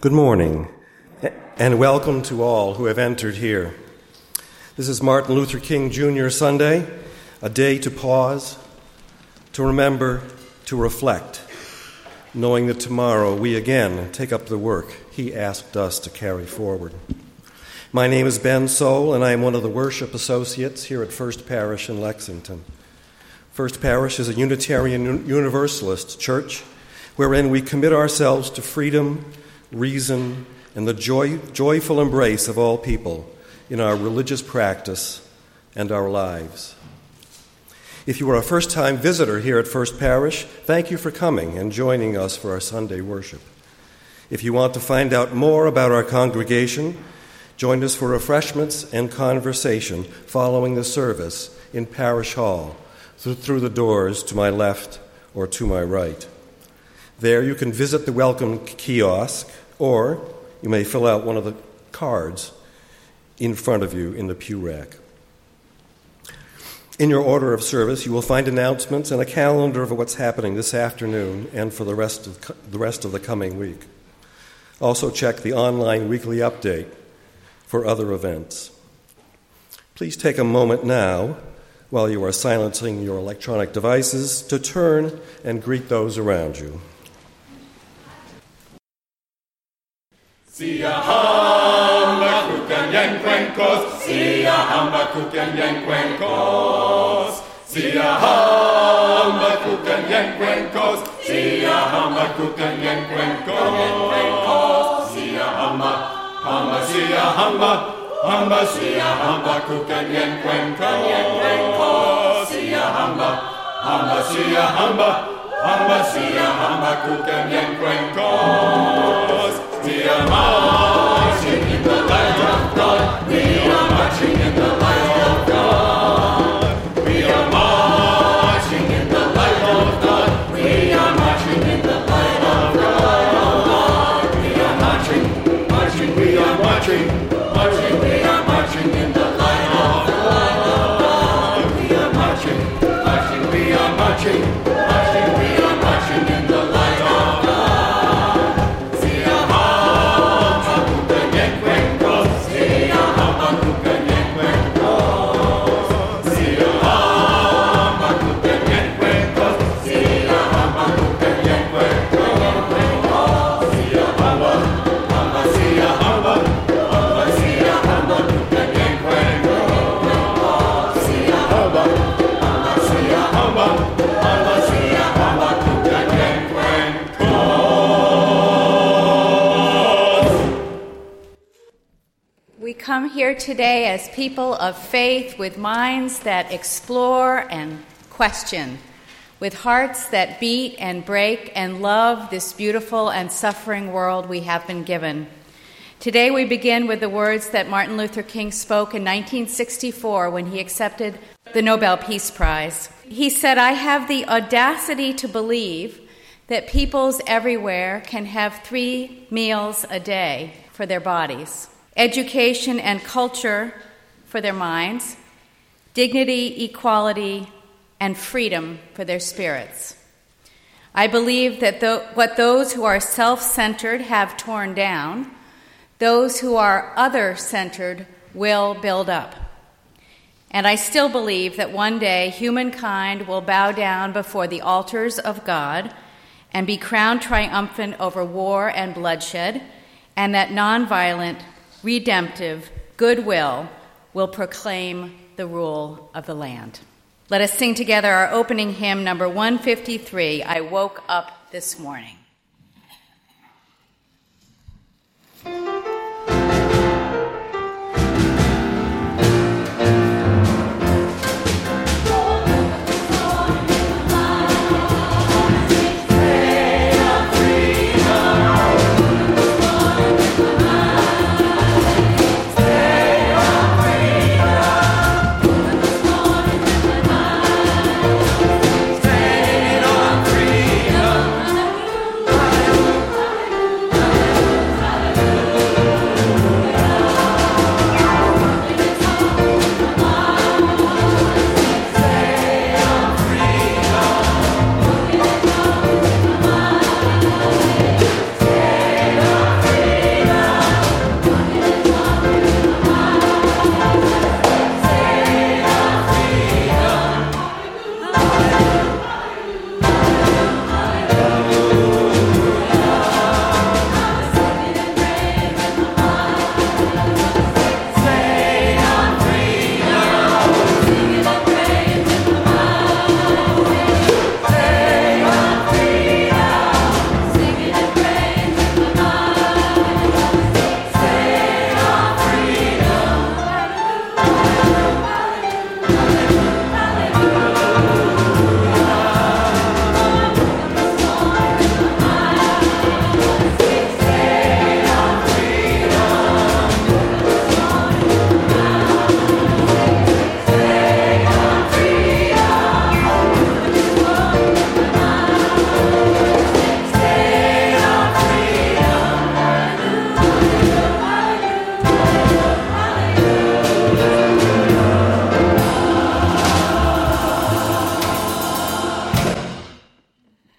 Good morning, and welcome to all who have entered here. This is Martin Luther King Jr. Sunday, a day to pause, to remember, to reflect, knowing that tomorrow we again take up the work he asked us to carry forward. My name is Ben Soule, and I am one of the worship associates here at First Parish in Lexington. First Parish is a Unitarian Universalist church wherein we commit ourselves to freedom, reason, and the joyful embrace of all people in our religious practice and our lives. If you are a first-time visitor here at First Parish, thank you for coming and joining us for our Sunday worship. If you want to find out more about our congregation, join us for refreshments and conversation following the service in Parish Hall through the doors to my left or to my right. There you can visit the welcome kiosk, or you may fill out one of the cards in front of you in the pew rack. In your order of service, you will find announcements and a calendar of what's happening this afternoon and for the rest of the coming week. Also check the online weekly update for other events. Please take a moment now, while you are silencing your electronic devices, to turn and greet those around you. Siyahamba kukanyan kwenkos, siyahamba kukanyan kwenkos, siyahamba kukanyan kwenkos, siyahamba kukanyan kwenkos, siyahamba, hamba siyahamba, hamba siyahamba kukanyan kwenkos, siyahamba, hamba siyahamba, hamba siyahamba kukanyan kwenkos. We are marching in the light of God. We are marching in the light of God. We are marching in the light of God. We are marching in the light of God. We are marching, marching, we are marching, marching, we are marching in the light of God. We are marching, marching, we are marching, marching, we are marching in the light of God. Come here today as people of faith with minds that explore and question, with hearts that beat and break and love this beautiful and suffering world we have been given. Today we begin with the words that Martin Luther King spoke in 1964 when he accepted the Nobel Peace Prize. He said, "I have the audacity to believe that peoples everywhere can have 3 meals a day for their bodies. Education and culture for their minds, dignity, equality, and freedom for their spirits. I believe that what those who are self-centered have torn down, those who are other-centered will build up. And I still believe that one day humankind will bow down before the altars of God and be crowned triumphant over war and bloodshed, and that nonviolent, redemptive goodwill will proclaim the rule of the land." Let us sing together our opening hymn, number 153, "I Woke Up This Morning."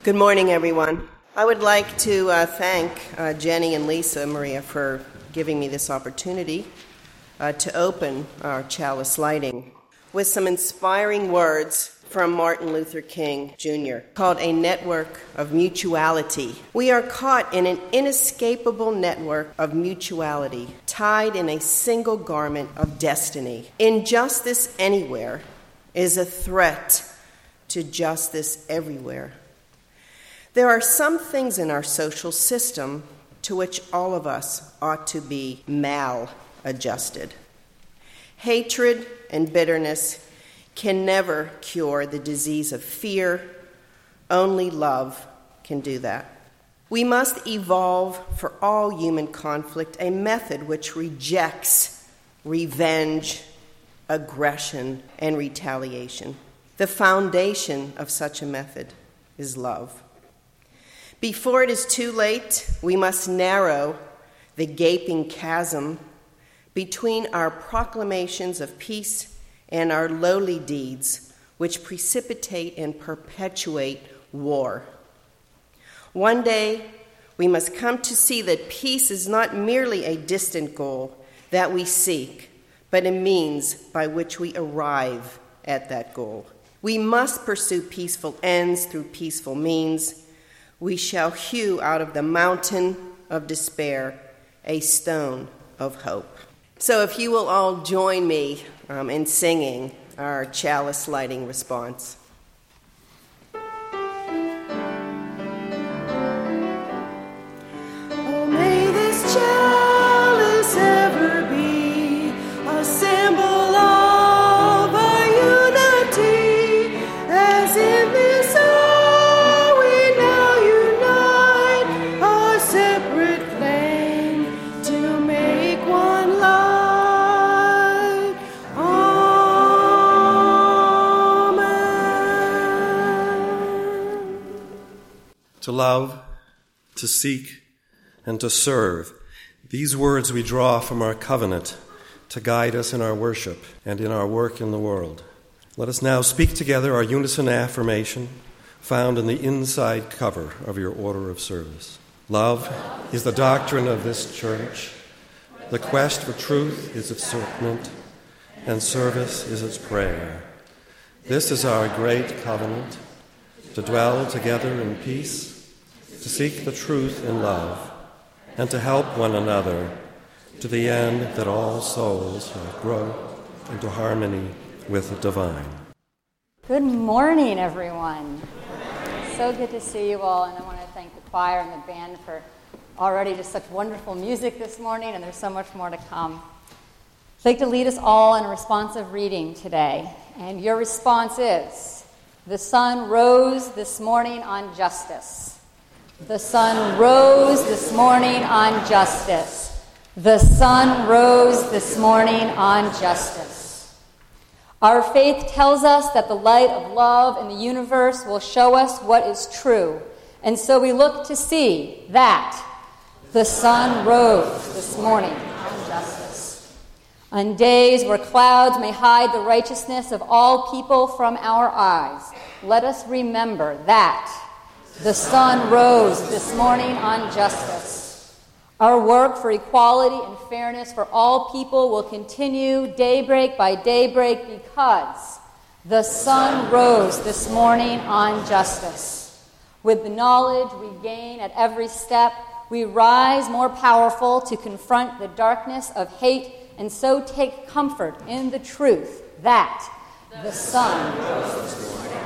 Good morning, everyone. I would like to thank Jenny and Lisa Maria for giving me this opportunity to open our chalice lighting with some inspiring words from Martin Luther King Jr. called A Network of Mutuality. We are caught in an inescapable network of mutuality, tied in a single garment of destiny. Injustice anywhere is a threat to justice everywhere. There are some things in our social system to which all of us ought to be maladjusted. Hatred and bitterness can never cure the disease of fear. Only love can do that. We must evolve for all human conflict a method which rejects revenge, aggression, and retaliation. The foundation of such a method is love. Before it is too late, we must narrow the gaping chasm between our proclamations of peace and our lowly deeds, which precipitate and perpetuate war. One day, we must come to see that peace is not merely a distant goal that we seek, but a means by which we arrive at that goal. We must pursue peaceful ends through peaceful means. We shall hew out of the mountain of despair a stone of hope. So if you will all join me in singing our chalice lighting response. Oh, may this chalice ever be a symbol of our unity, as in this hour we now unite our separate flame to make one light. To love, to seek, and to serve. These words we draw from our covenant to guide us in our worship and in our work in the world. Let us now speak together our unison affirmation found in the inside cover of your order of service. Love is the doctrine of this church. The quest for truth is its serpent, and service is its prayer. This is our great covenant, to dwell together in peace, to seek the truth in love, and to help one another to the end that all souls might grow into harmony with the divine. Good morning, everyone. So good to see you all, and I want to thank the choir and the band for already just such wonderful music this morning, and there's so much more to come. I'd like to lead us all in a responsive reading today, and your response is, the sun rose this morning on justice. The sun rose this morning on justice. The sun rose this morning on justice. Our faith tells us that the light of love in the universe will show us what is true, and so we look to see that the sun rose this morning on justice. On days where clouds may hide the righteousness of all people from our eyes, let us remember that the sun rose this morning on justice. Our work for equality and fairness for all people will continue daybreak by daybreak because the sun rose this morning on justice. With the knowledge we gain at every step, we rise more powerful to confront the darkness of hate and so take comfort in the truth that the sun rose this morning.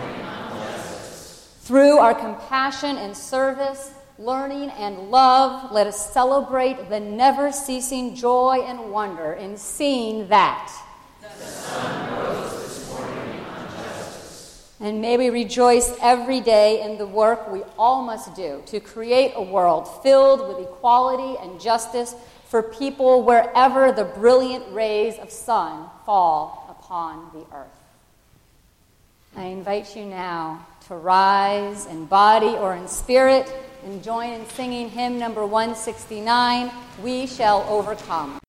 Through our compassion and service, learning and love, let us celebrate the never-ceasing joy and wonder in seeing that the sun rose this morning on justice. And may we rejoice every day in the work we all must do to create a world filled with equality and justice for people wherever the brilliant rays of sun fall upon the earth. I invite you now to rise in body or in spirit and join in singing hymn number 169, We Shall Overcome.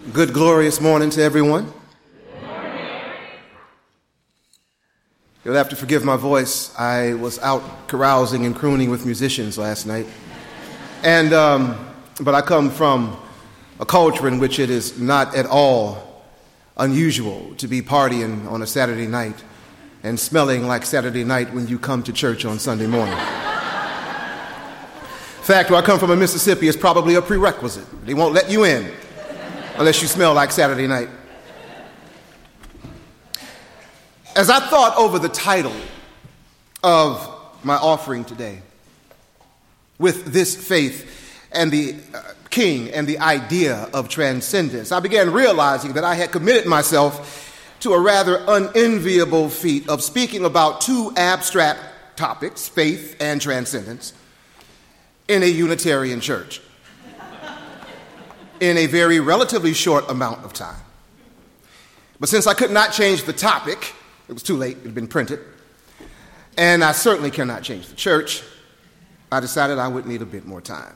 Good, glorious morning to everyone. You'll have to forgive my voice. I was out carousing and crooning with musicians last night. But I come from a culture in which it is not at all unusual to be partying on a Saturday night and smelling like Saturday night when you come to church on Sunday morning. In fact, where I come from in Mississippi is probably a prerequisite. They won't let you in unless you smell like Saturday night. As I thought over the title of my offering today, with this faith and the king and the idea of transcendence, I began realizing that I had committed myself to a rather unenviable feat of speaking about two abstract topics, faith and transcendence, in a Unitarian church in a very relatively short amount of time. But since I could not change the topic, it was too late, it had been printed, and I certainly cannot change the church, I decided I would need a bit more time.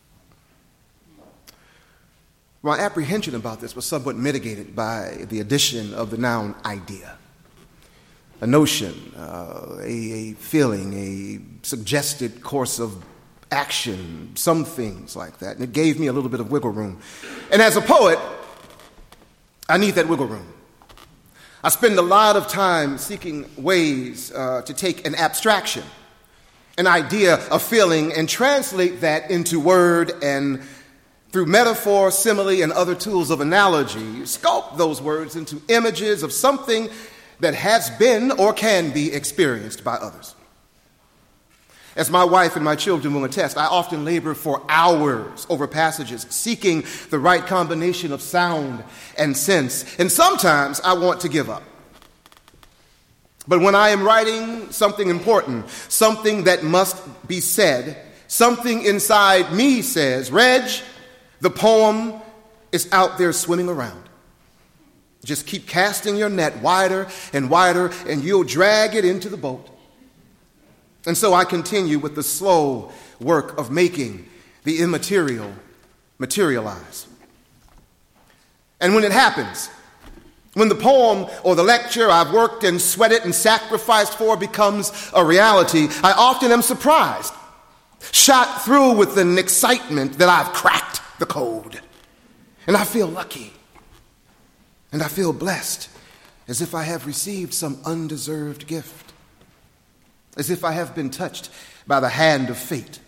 My apprehension about this was somewhat mitigated by the addition of the noun idea. A notion, a feeling, a suggested course of action, some things like that. And it gave me a little bit of wiggle room. And as a poet, I need that wiggle room. I spend a lot of time seeking ways to take an abstraction, an idea, a feeling, and translate that into word, and through metaphor, simile, and other tools of analogy, sculpt those words into images of something that has been or can be experienced by others. As my wife and my children will attest, I often labor for hours over passages, seeking the right combination of sound and sense. And sometimes I want to give up. But when I am writing something important, something that must be said, something inside me says, Reg, the poem is out there swimming around. Just keep casting your net wider and wider, and you'll drag it into the boat. And so I continue with the slow work of making the immaterial materialize. And when it happens, when the poem or the lecture I've worked and sweated and sacrificed for becomes a reality, I often am surprised, shot through with an excitement that I've cracked the code. And I feel lucky. And I feel blessed, as if I have received some undeserved gift. As if I have been touched by the hand of fate.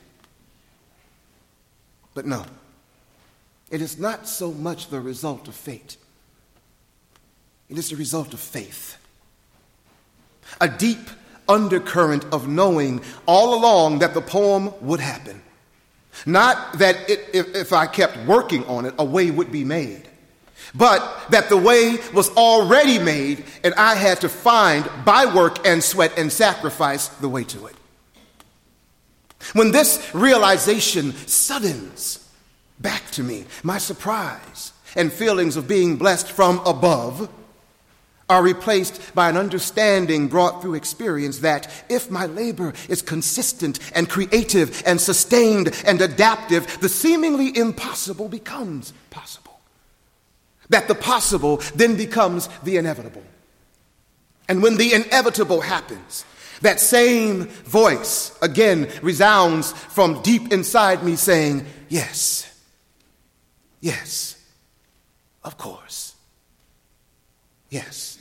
But no, it is not so much the result of fate. It is the result of faith. A deep undercurrent of knowing all along that the poem would happen. Not that if I kept working on it, a way would be made. But that the way was already made, and I had to find, by work and sweat and sacrifice, the way to it. When this realization suddens back to me, my surprise and feelings of being blessed from above are replaced by an understanding brought through experience that if my labor is consistent and creative and sustained and adaptive, the seemingly impossible becomes possible. That the possible then becomes the inevitable. And when the inevitable happens, that same voice again resounds from deep inside me saying, yes, yes, of course, yes.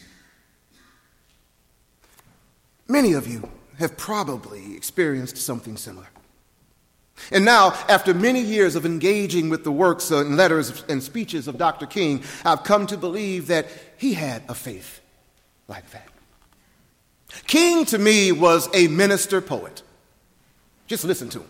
Many of you have probably experienced something similar. And now, after many years of engaging with the works and letters and speeches of Dr. King, I've come to believe that he had a faith like that. King, to me, was a minister poet. Just listen to him.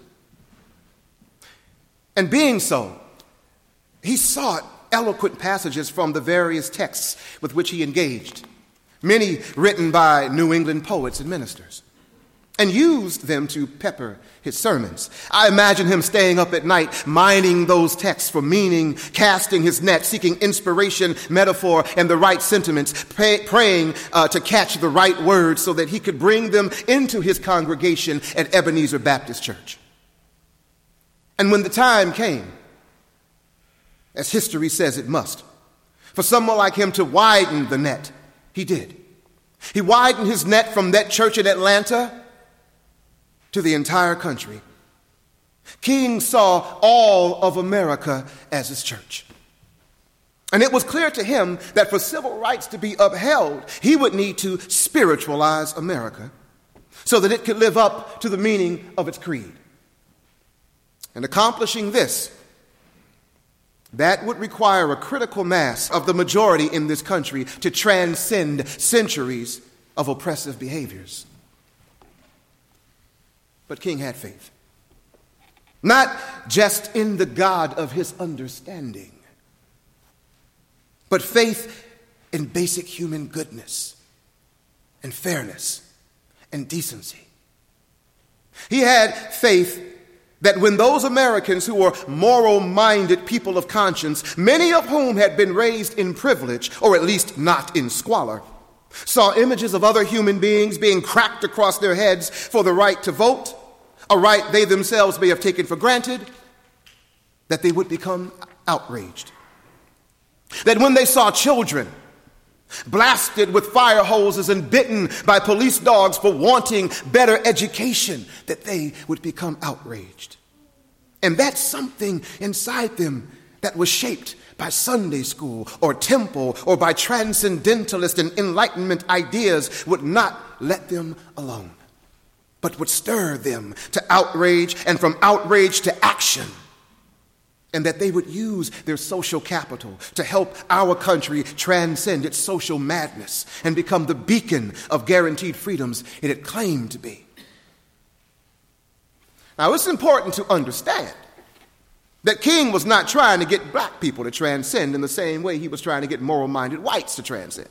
And being so, he sought eloquent passages from the various texts with which he engaged, many written by New England poets and ministers, and used them to pepper his sermons. I imagine him staying up at night, mining those texts for meaning, casting his net, seeking inspiration, metaphor, and the right sentiments, praying to catch the right words so that he could bring them into his congregation at Ebenezer Baptist Church. And when the time came, as history says it must, for someone like him to widen the net. He did. He widened his net from that church in Atlanta to the entire country. King saw all of America as his church. And it was clear to him that for civil rights to be upheld, he would need to spiritualize America so that it could live up to the meaning of its creed. And accomplishing this, that would require a critical mass of the majority in this country to transcend centuries of oppressive behaviors. But King had faith. Not just in the God of his understanding, but faith in basic human goodness and fairness and decency. He had faith that when those Americans who were moral-minded people of conscience, many of whom had been raised in privilege, or at least not in squalor, saw images of other human beings being cracked across their heads for the right to vote, a right they themselves may have taken for granted, that they would become outraged. That when they saw children blasted with fire hoses and bitten by police dogs for wanting better education, that they would become outraged. And that's something inside them that was shaped by Sunday school or temple or by transcendentalist and enlightenment ideas would not let them alone, but would stir them to outrage and from outrage to action. And that they would use their social capital to help our country transcend its social madness and become the beacon of guaranteed freedoms it had claimed to be. Now, it's important to understand that King was not trying to get black people to transcend in the same way he was trying to get moral-minded whites to transcend.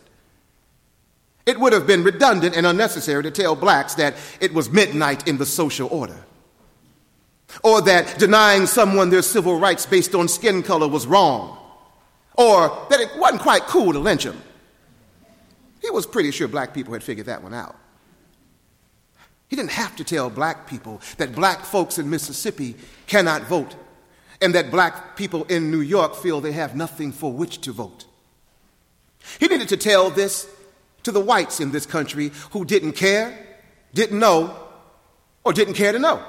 It would have been redundant and unnecessary to tell blacks that it was midnight in the social order, or that denying someone their civil rights based on skin color was wrong, or that it wasn't quite cool to lynch them. He was pretty sure black people had figured that one out. He didn't have to tell black people that black folks in Mississippi cannot vote and that black people in New York feel they have nothing for which to vote. He needed to tell this to the whites in this country who didn't care, didn't know, or didn't care to know.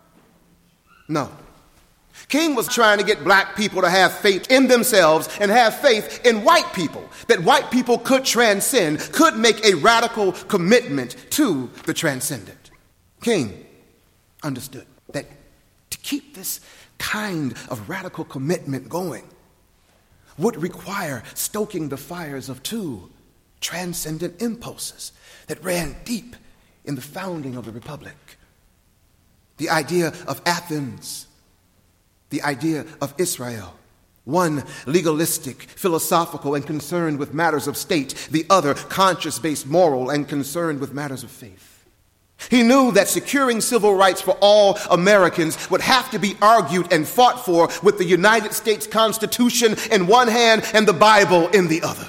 No. King was trying to get black people to have faith in themselves and have faith in white people, that white people could transcend, could make a radical commitment to the transcendent. King understood that to keep this kind of radical commitment going would require stoking the fires of two transcendent impulses that ran deep in the founding of the Republic. The idea of Athens, the idea of Israel, one legalistic, philosophical, and concerned with matters of state, the other conscience-based, moral, and concerned with matters of faith. He knew that securing civil rights for all Americans would have to be argued and fought for with the United States Constitution in one hand and the Bible in the other.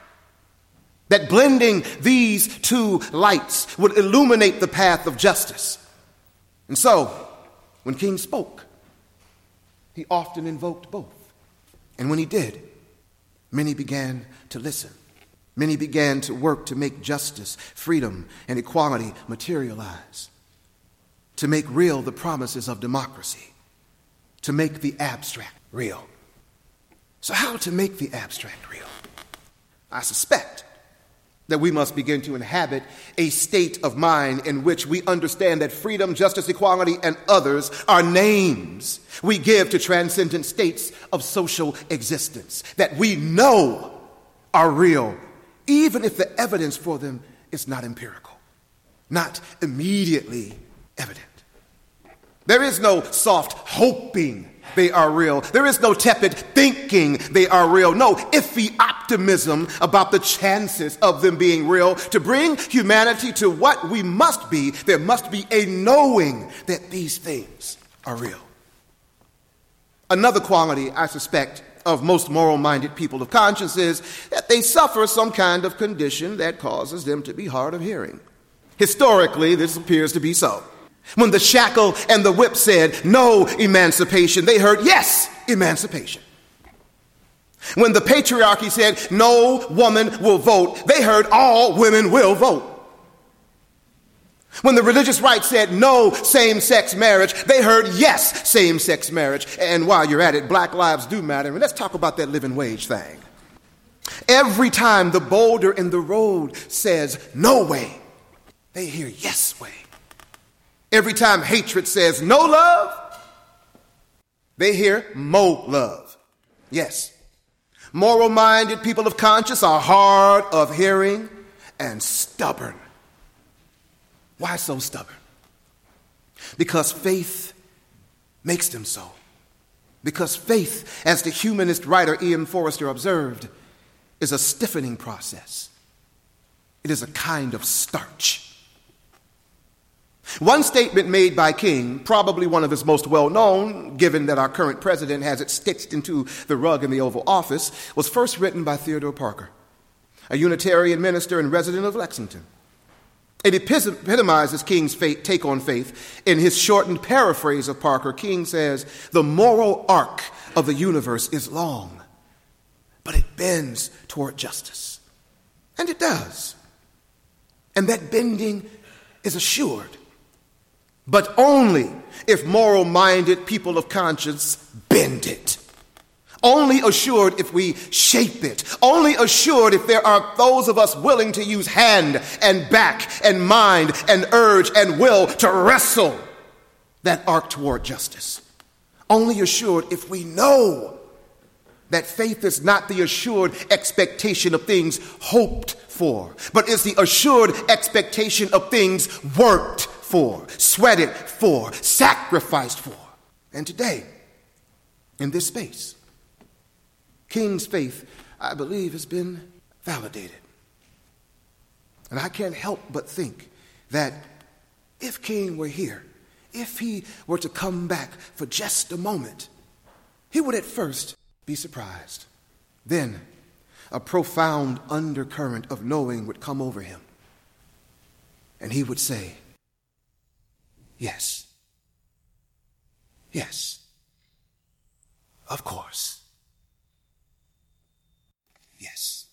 That blending these two lights would illuminate the path of justice. And so, when King spoke, he often invoked both. And when he did, many began to listen. Many began to work to make justice, freedom, and equality materialize, to make real the promises of democracy, to make the abstract real. So how to make the abstract real? I suspect that we must begin to inhabit a state of mind in which we understand that freedom, justice, equality, and others are names we give to transcendent states of social existence that we know are real, even if the evidence for them is not empirical, not immediately evident. There is no soft hoping they are real. There is no tepid thinking they are real. No iffy optimism about the chances of them being real. To bring humanity to what we must be, there must be a knowing that these things are real. Another quality, I suspect, of most moral-minded people of conscience is that they suffer some kind of condition that causes them to be hard of hearing. Historically, this appears to be so. When the shackle and the whip said no emancipation, they heard yes emancipation. When the patriarchy said no woman will vote, they heard all women will vote. When the religious right said no same-sex marriage, they heard yes same-sex marriage. And while you're at it, black lives do matter. And let's talk about that living wage thing. Every time the boulder in the road says no way, they hear yes way. Every time hatred says no love, they hear mo love. Yes. Moral-minded people of conscience are hard of hearing and stubborn. Why so stubborn? Because faith makes them so. Because faith, as the humanist writer Ian Forrester observed, is a stiffening process. It is a kind of starch. One statement made by King, probably one of his most well-known, given that our current president has it stitched into the rug in the Oval Office, was first written by Theodore Parker, a Unitarian minister and resident of Lexington. It epitomizes King's take on faith. In his shortened paraphrase of Parker, King says, "The moral arc of the universe is long, but it bends toward justice." And it does. And that bending is assured, but only if moral-minded people of conscience bend it. Only assured if we shape it. Only assured if there are those of us willing to use hand and back and mind and urge and will to wrestle that arc toward justice. Only assured if we know that faith is not the assured expectation of things hoped for, but is the assured expectation of things worked for, sweated for, sacrificed for. And today, in this space, King's faith, I believe, has been validated. And I can't help but think that if King were here, if he were to come back for just a moment, he would at first be surprised. Then a profound undercurrent of knowing would come over him. And he would say, "Yes. Yes. Of course. Yes."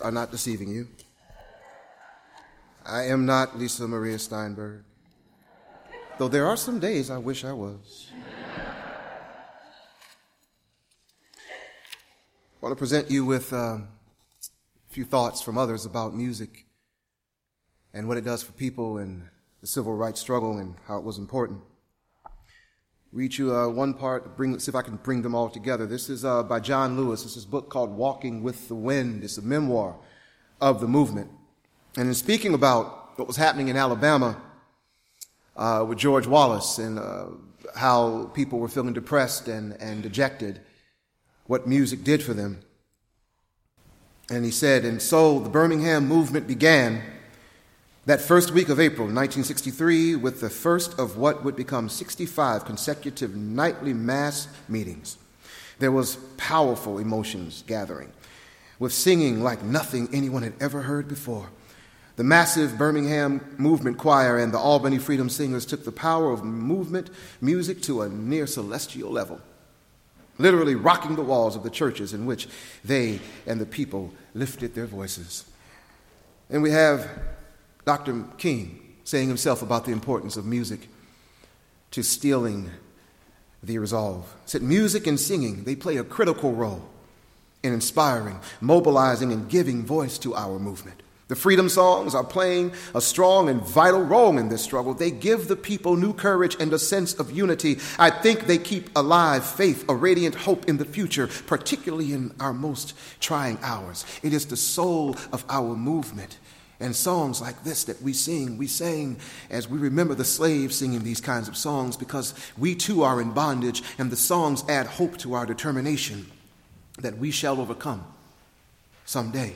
are not deceiving you. I am not Lisa Maria Steinberg, though there are some days I wish I was. I want to present you with a few thoughts from others about music and what it does for people and the civil rights struggle and how it was important. Read you one part, see if I can bring them all together. This is by John Lewis. This is a book called Walking with the Wind. It's a memoir of the movement. And in speaking about what was happening in Alabama with George Wallace and how people were feeling depressed and dejected, what music did for them. And he said, and so the Birmingham movement began that first week of April 1963 with the first of what would become 65 consecutive nightly mass meetings. There was powerful emotions gathering, with singing like nothing anyone had ever heard before. The massive Birmingham movement choir and the Albany Freedom Singers took the power of movement music to a near celestial level, literally rocking the walls of the churches in which they and the people lifted their voices. And we have Dr. King saying himself about the importance of music to steeling the resolve. He said music and singing, they play a critical role in inspiring, mobilizing, and giving voice to our movement. The freedom songs are playing a strong and vital role in this struggle. They give the people new courage and a sense of unity. I think they keep alive faith, a radiant hope in the future, particularly in our most trying hours. It is the soul of our movement. And songs like this that we sang as we remember the slaves singing these kinds of songs because we too are in bondage, and the songs add hope to our determination that we shall overcome someday.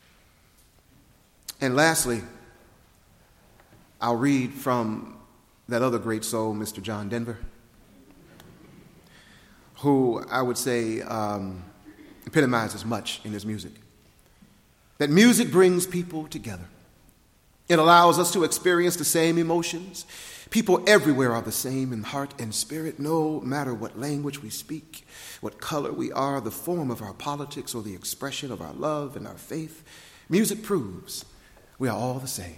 And lastly, I'll read from that other great soul, Mr. John Denver, who I would say epitomizes much in his music. That music brings people together. It allows us to experience the same emotions. People everywhere are the same in heart and spirit, no matter what language we speak, what color we are, the form of our politics, or the expression of our love and our faith. Music proves we are all the same.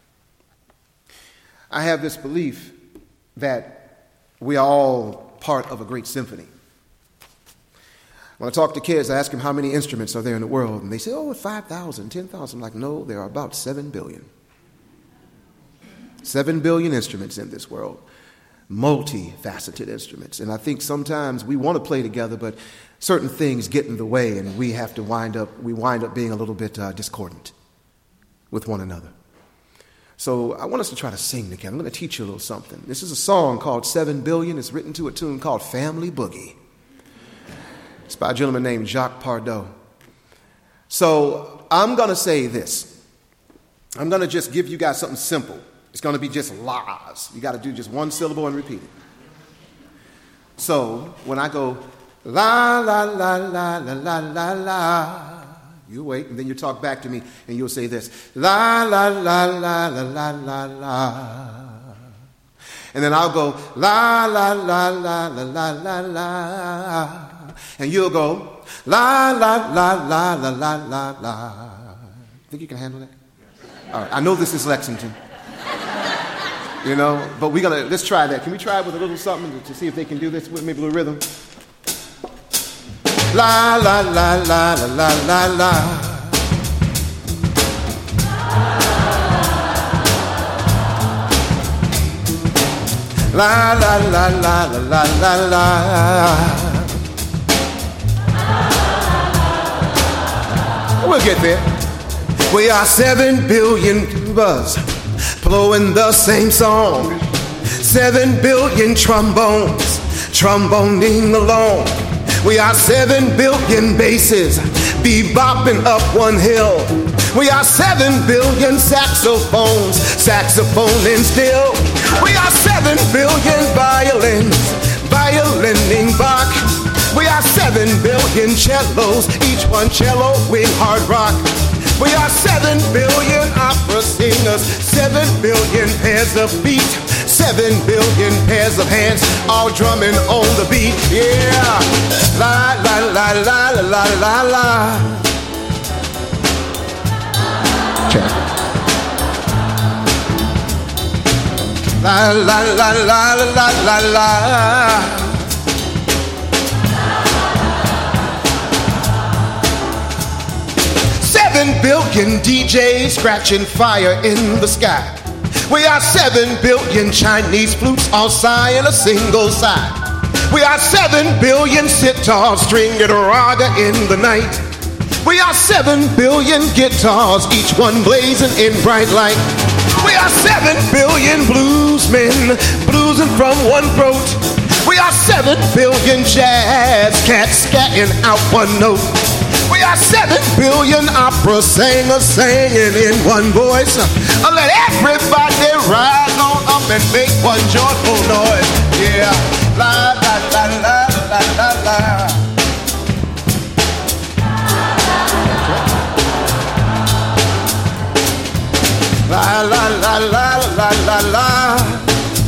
I have this belief that we are all part of a great symphony. When I talk to kids, I ask them how many instruments are there in the world, and they say, 5,000, 10,000. I'm like, no, there are about 7 billion. 7 billion instruments in this world, multifaceted instruments. And I think sometimes we want to play together, but certain things get in the way, and we wind up being a little bit discordant with one another. So I want us to try to sing together. I'm going to teach you a little something. This is a song called 7 Billion. It's written to a tune called Family Boogie. It's by a gentleman named Jacques Pardot. So I'm going to say this. I'm going to just give you guys something simple. It's going to be just la's. You got to do just one syllable and repeat it. So when I go, la, la, la, la, la, la, la, la, you wait, and then you talk back to me, and you'll say this, la, la, la, la, la, la, la, la. And then I'll go, la, la, la, la, la, la, la, la. And you'll go, la, la, la, la, la, la, la, la. Think you can handle that? All right, I know this is Lexington. You know, but let's try that. Can we try it with a little something to see if they can do this with maybe a little rhythm? La, la, la, la, la, la, la, la. La, la, la, la, la, la, la, la. We'll get there. We are 7 billion tubas blowing the same song. 7 billion trombones tromboning along. We are 7 billion basses bebopping up one hill. We are 7 billion saxophones saxophoning still. We are 7 billion violins violining Bach. We are 7 billion cellos, each one celloing hard rock. We are 7 billion opera singers, 7 billion pairs of feet, 7 billion pairs of hands, all drumming on the beat. Yeah, la la la la la la la la. La la la la la la la. 7 billion DJs scratching fire in the sky. We are 7 billion Chinese flutes all sighing a single sigh. We are 7 billion sitars stringing a raga in the night. We are 7 billion guitars, each one blazing in bright light. We are 7 billion bluesmen bluesing from one throat. We are 7 billion jazz cats scatting out one note. We are 7 billion opera singers singing in one voice. Let everybody rise on up and make one joyful noise. Yeah, la la la la la la la. La la la la la la la.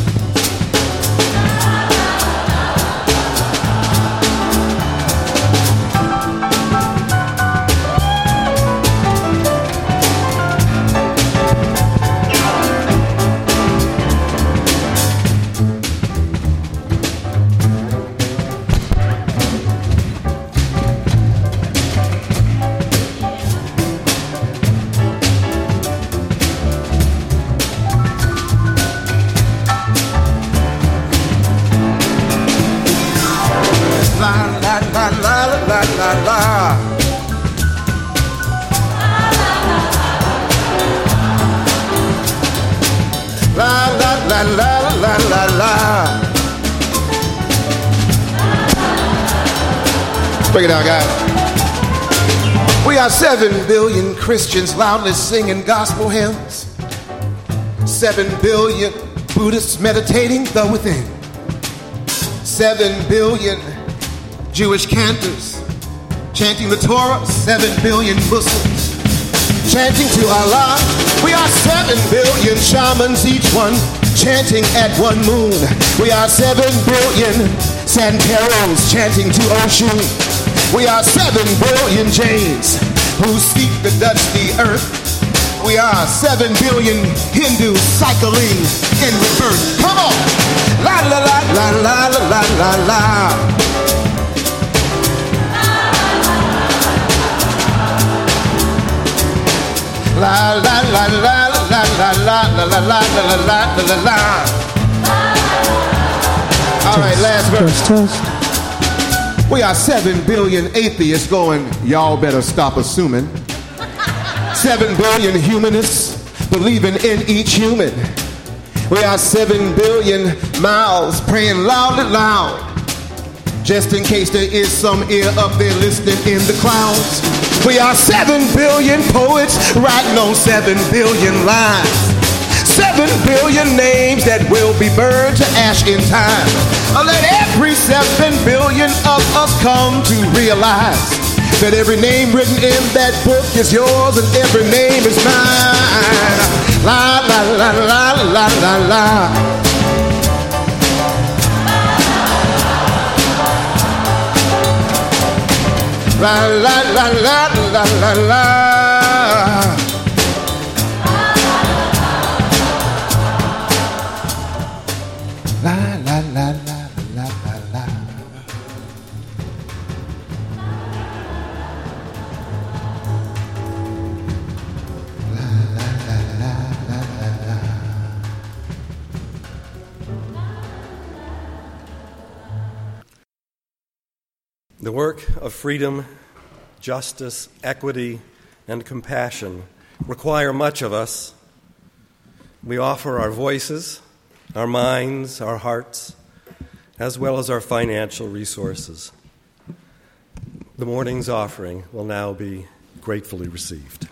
Break it down, guys. We are 7 billion Christians loudly singing gospel hymns. 7 billion Buddhists meditating the within. 7 billion Jewish cantors chanting the Torah. 7 billion Muslims chanting to Allah. We are 7 billion shamans, each one chanting at one moon. We are 7 billion Santeros chanting to Oshun. We are 7 billion Jains who seek the dusty earth. We are 7 billion Hindus cycling in reverse. Come on! La la la la la la la la. La la la la la la la la la la la la la. All right, last verse. We are 7 billion atheists going, y'all better stop assuming. 7 billion humanists believing in each human. We are 7 billion mouths praying loudly loud, just in case there is some ear up there listening in the clouds. We are 7 billion poets writing on 7 billion lines. 7 billion names that will be burned to ash in time. Let every 7 billion of us come to realize that every name written in that book is yours and every name is mine. La la la la la la la. La la la la la la la. La la la la la la la. La la la la la la. The work of freedom, justice, equity, and compassion require much of us. We offer our voices, our minds, our hearts, as well as our financial resources. The morning's offering will now be gratefully received.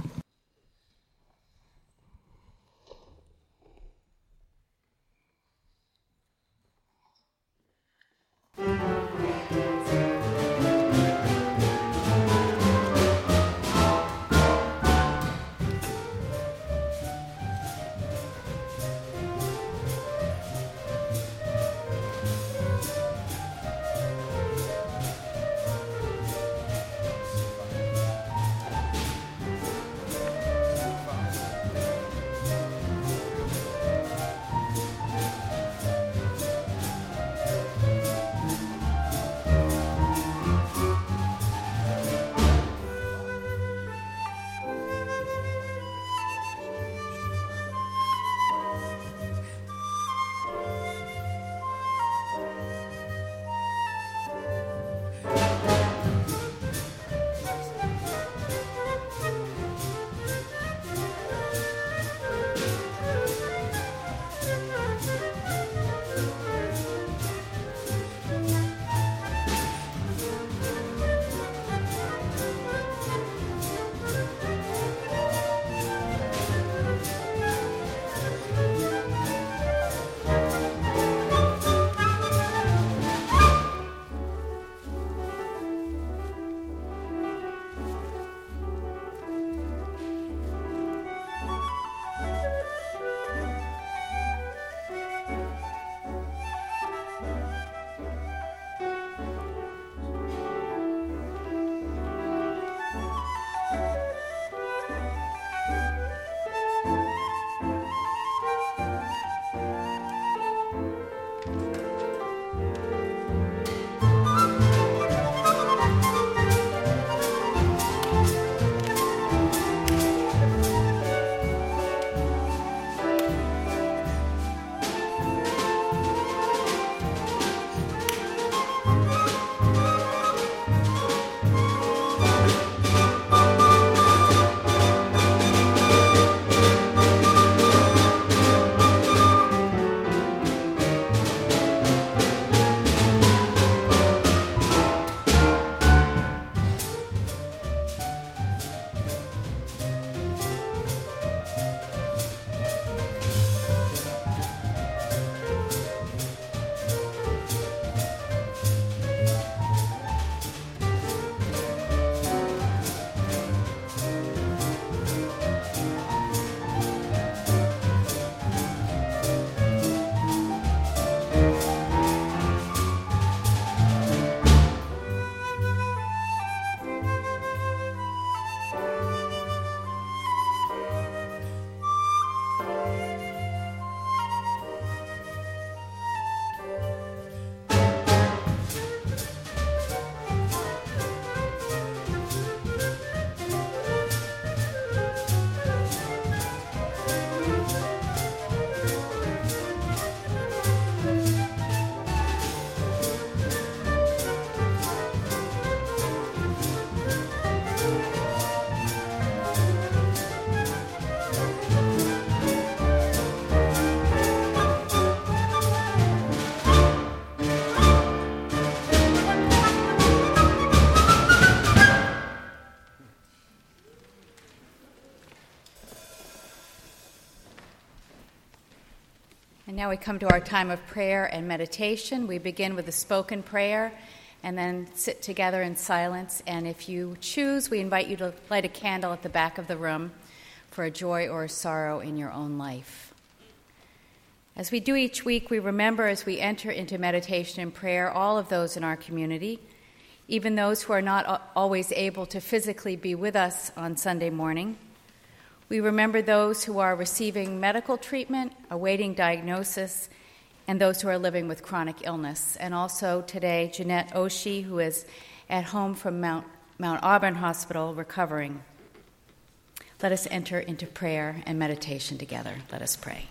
And now we come to our time of prayer and meditation. We begin with a spoken prayer and then sit together in silence. And if you choose, we invite you to light a candle at the back of the room for a joy or a sorrow in your own life. As we do each week, we remember as we enter into meditation and prayer all of those in our community, even those who are not always able to physically be with us on Sunday morning. We remember those who are receiving medical treatment, awaiting diagnosis, and those who are living with chronic illness. And also today, Jeanette Oshie, who is at home from Mount Auburn Hospital recovering. Let us enter into prayer and meditation together. Let us pray.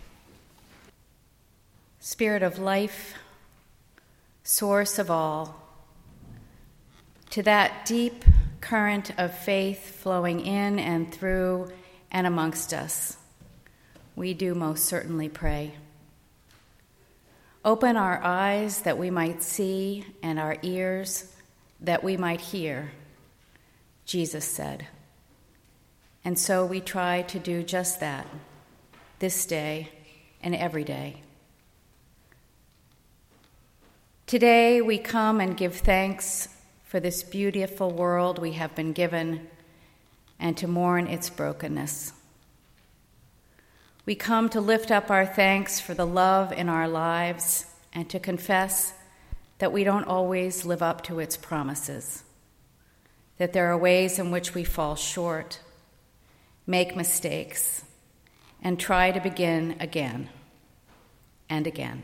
Spirit of life, source of all, to that deep current of faith flowing in and through and amongst us, we do most certainly pray. Open our eyes that we might see and our ears that we might hear, Jesus said. And so we try to do just that this day and every day. Today we come and give thanks for this beautiful world we have been given and to mourn its brokenness. We come to lift up our thanks for the love in our lives and to confess that we don't always live up to its promises, that there are ways in which we fall short, make mistakes, and try to begin again and again.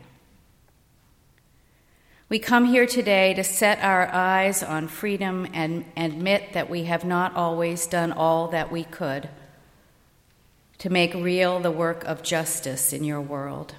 We come here today to set our eyes on freedom and admit that we have not always done all that we could to make real the work of justice in your world.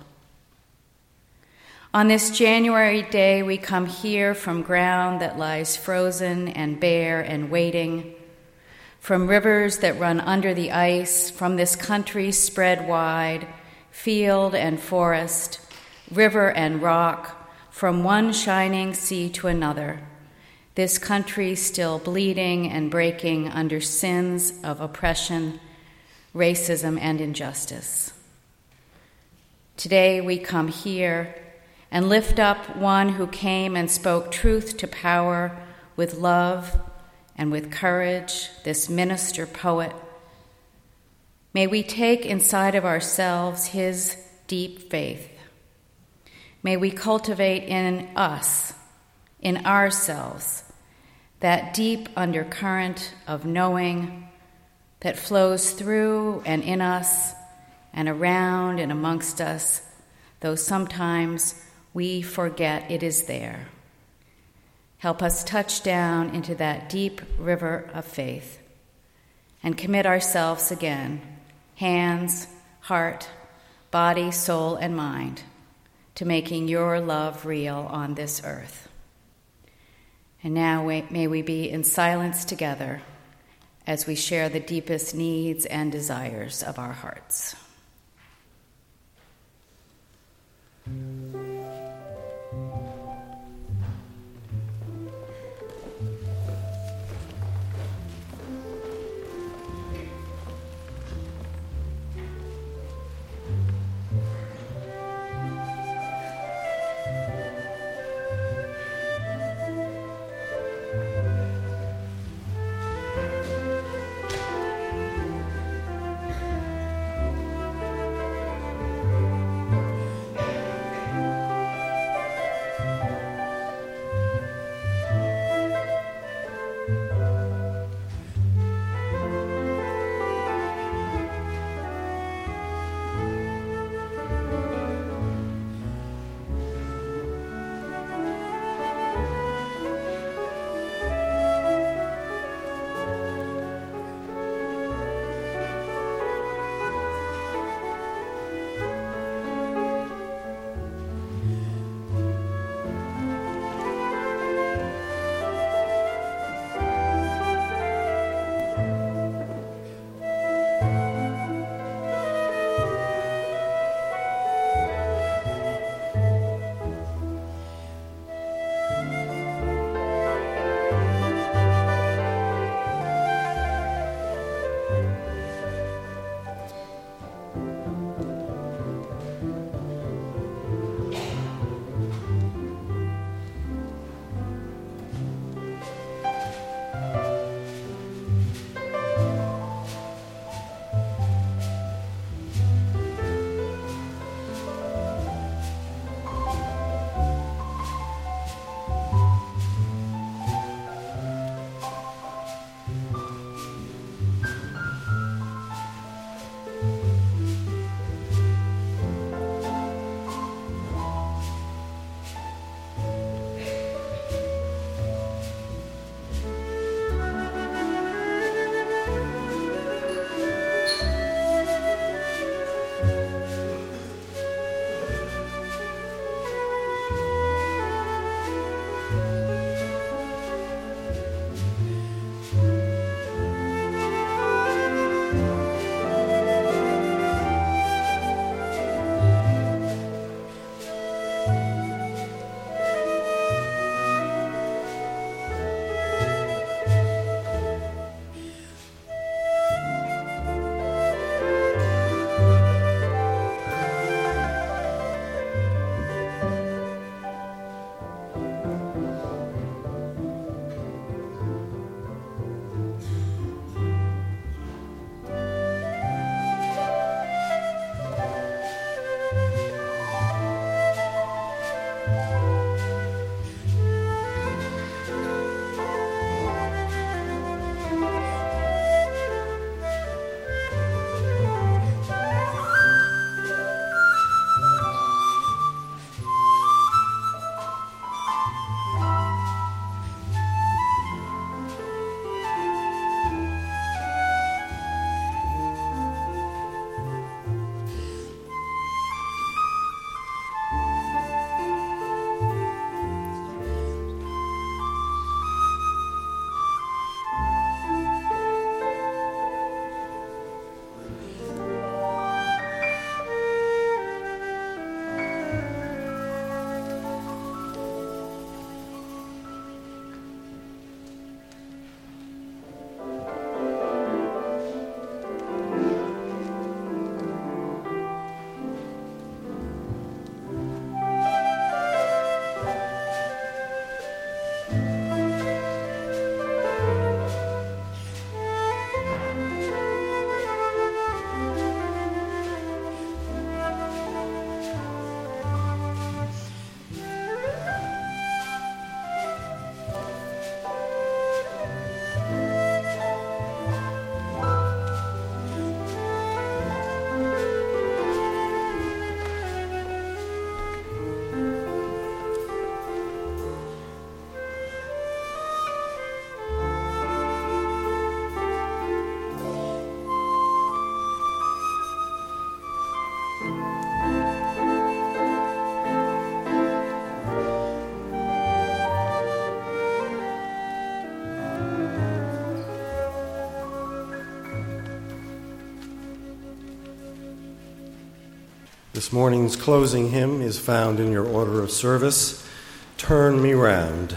On this January day, we come here from ground that lies frozen and bare and waiting, from rivers that run under the ice, from this country spread wide, field and forest, river and rock, from one shining sea to another, this country still bleeding and breaking under sins of oppression, racism, and injustice. Today we come here and lift up one who came and spoke truth to power with love and with courage, this minister poet. May we take inside of ourselves his deep faith. May we cultivate in us, in ourselves, that deep undercurrent of knowing that flows through and in us and around and amongst us, though sometimes we forget it is there. Help us touch down into that deep river of faith and commit ourselves again, hands, heart, body, soul, and mind, to making your love real on this earth. And now may we be in silence together as we share the deepest needs and desires of our hearts. This morning's closing hymn is found in your order of service, Turn Me Round.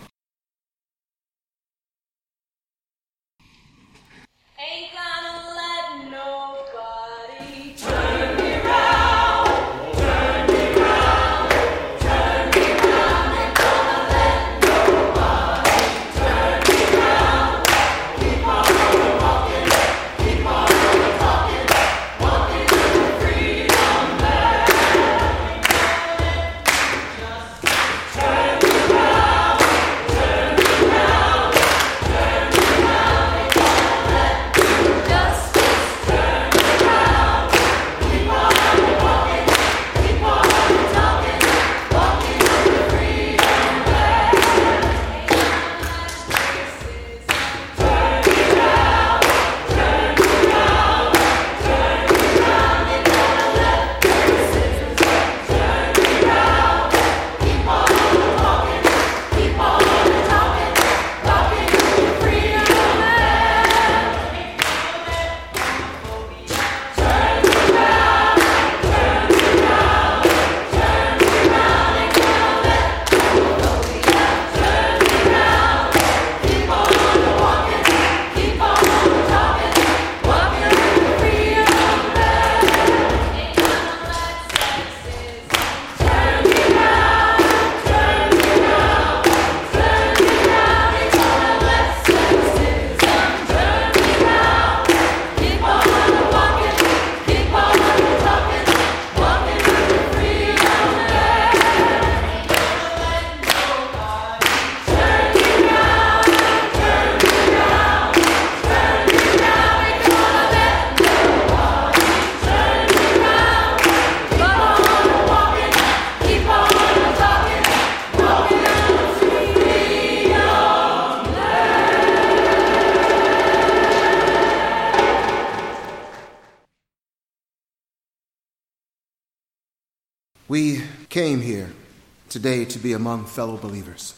We came here today to be among fellow believers,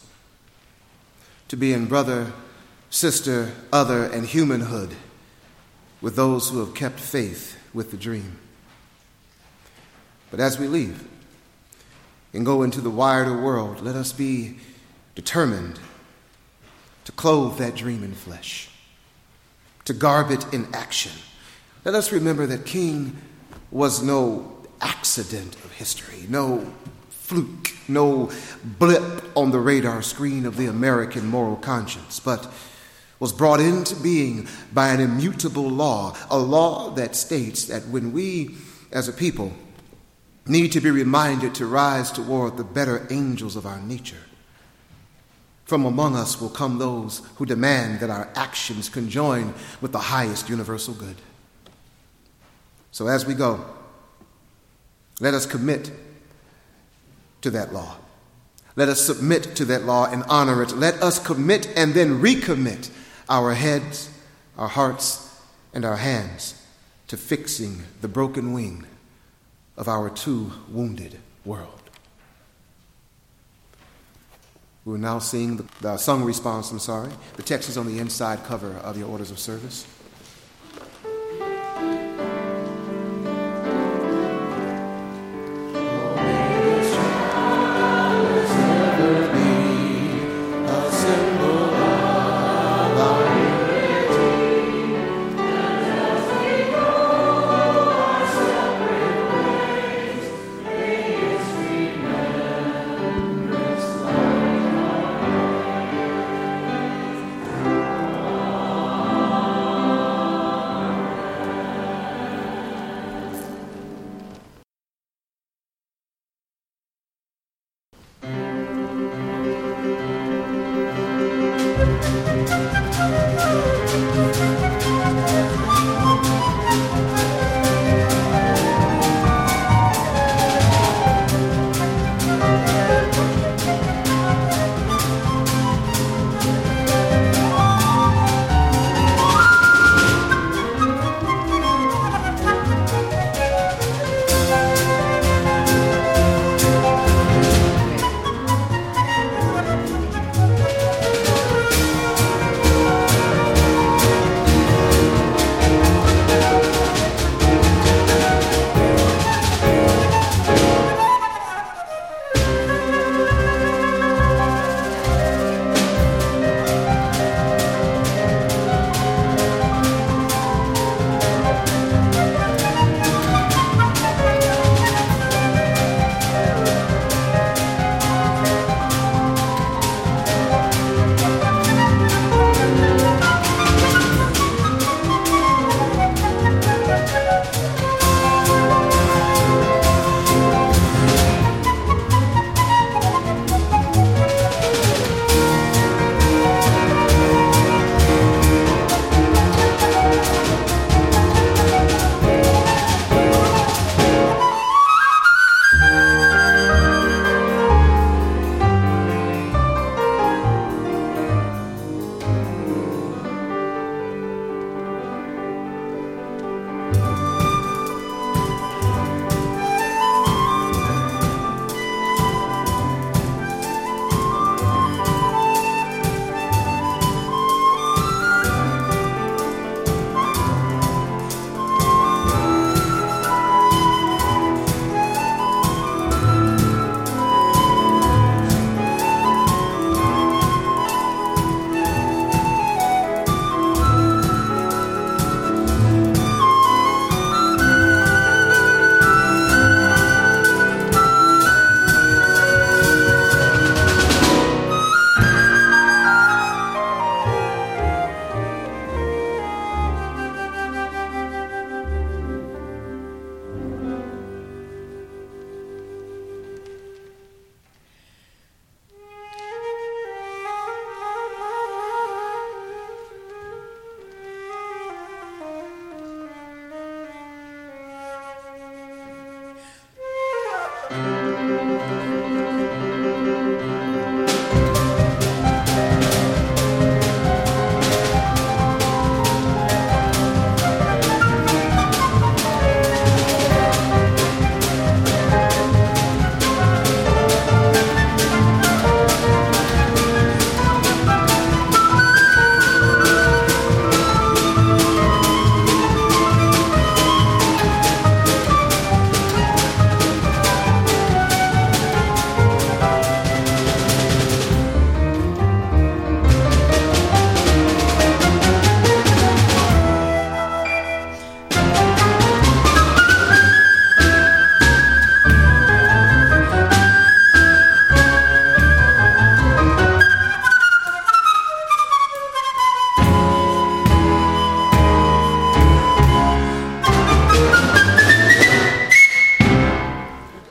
to be in brother, sister, other, and humanhood with those who have kept faith with the dream. But as we leave and go into the wider world, let us be determined to clothe that dream in flesh, to garb it in action. Let us remember that King was no accident of history, no fluke, no blip on the radar screen of the American moral conscience, but was brought into being by an immutable law, a law that states that when we as a people need to be reminded to rise toward the better angels of our nature, from among us will come those who demand that our actions conjoin with the highest universal good. So as we go, let us commit to that law. Let us submit to that law and honor it. Let us commit and then recommit our heads, our hearts, and our hands to fixing the broken wing of our too wounded world. We will now sing the song response, The text is on the inside cover of your orders of service.